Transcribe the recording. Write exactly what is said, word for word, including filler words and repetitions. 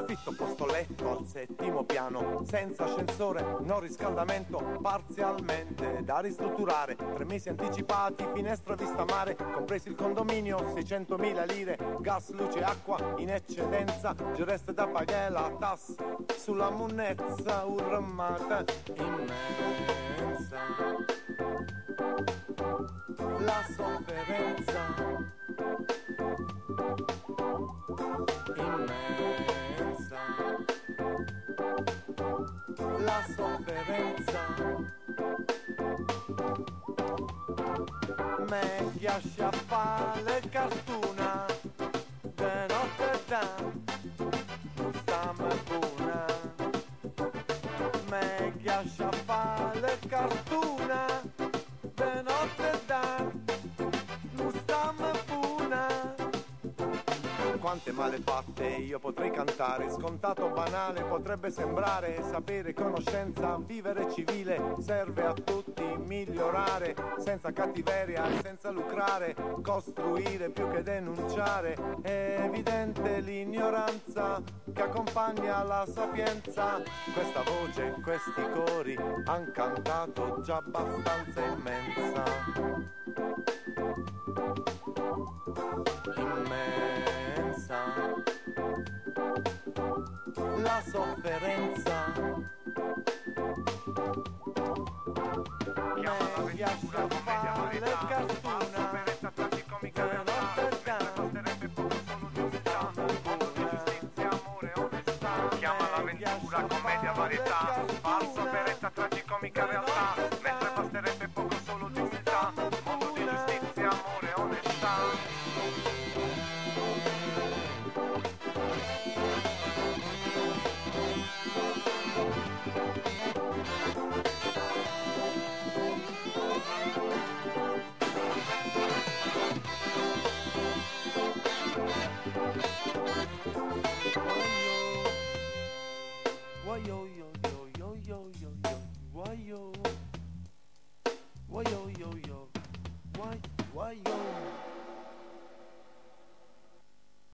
Affitto posto letto al settimo piano, senza ascensore, no riscaldamento, parzialmente da ristrutturare. Tre mesi anticipati, finestra vista mare, compresi il condominio, seicentomila lire, gas, luce e acqua in eccedenza, ci resta da pagare la tassa sulla monnezza urmata immensa. La sofferenza immensa, la sofferenza me piace a fare cartuna de Notre Dame, non stiamo buona. Me piace a fare cartuna de Notre Dame, non stiamo buona. Quante malefatte io potrei cantare, scontato banale potrebbe sembrare, sapere, conoscenza, vivere civile, serve a tutti migliorare, senza cattiveria e senza lucrare, costruire più che denunciare, è evidente l'ignoranza che accompagna la sapienza, questa voce, questi cori han cantato già abbastanza immensa. Immensa la sofferenza, me piace a fare cartuna che Notre Dame, basterebbe poco solo giustizia, voto di giustizia, amore, onestà. Chiama l'avventura, commedia, varietà, falso, operetta, tragicomica realtà.